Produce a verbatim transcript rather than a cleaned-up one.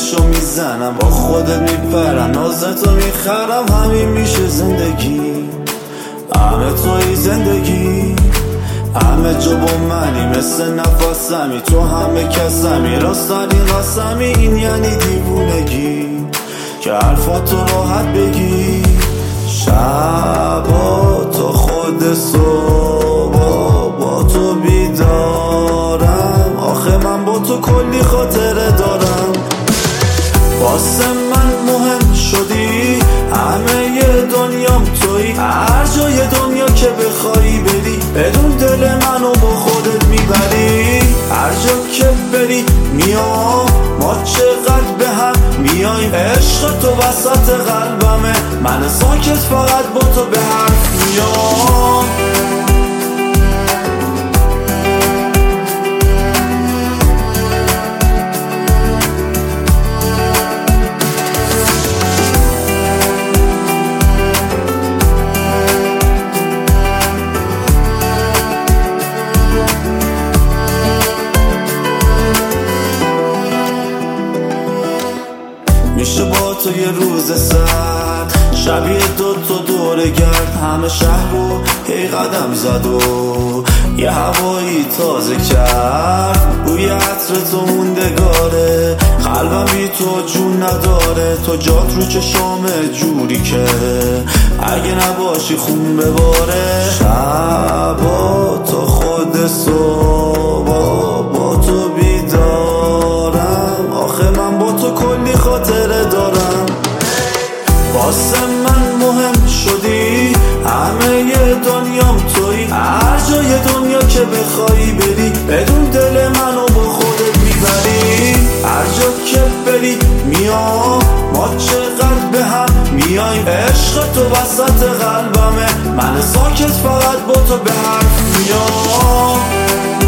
زنگشو میزنم، با خودت میپرم، نازتو میخرم. همین میشه زندگی، همه توی زندگی، همه جا با منی، مثل نفسمی تو همه کسمی. راستانی قسمی، این یعنی دیوونگی که حرفاتو راحت بگی. شبا تا خود صبح با تو بیدارم، آخه من با تو کلی خاطره دارم. واسه من مهم شدی، همه دنیام توی، هر جای دنیا که بخوایی بری، بدون دل منو با خودت میبری. هر جا که بری میام، ما چقدر به هم میایم. عشق تو وسط قلبمه، من ساکت فقط با تو به حرف میام. میشه با تو یه روز سر، شبیه دو تا دوره گرد، همه شهر رو هی قدم زد و یه هوایی تازه کرد. بوی عطر تو موندگاره، قلبم بی تو جون نداره. تو جات رو چشامه جوری که اگه نباشی خون بباره. شبا تا خود صبح با تو بیدارم، آخه من با تو کلی خاطره دارم. واسه من مهم شدی، همه دنیام توی، هر جای دنیا که بخوایی بری، بدون دل منو با خودت میبری. هر جا که بری میام، ما چقدر به هم میایم. عشق تو وسط قلبمه، من ساکت فقط با تو به حرف میام.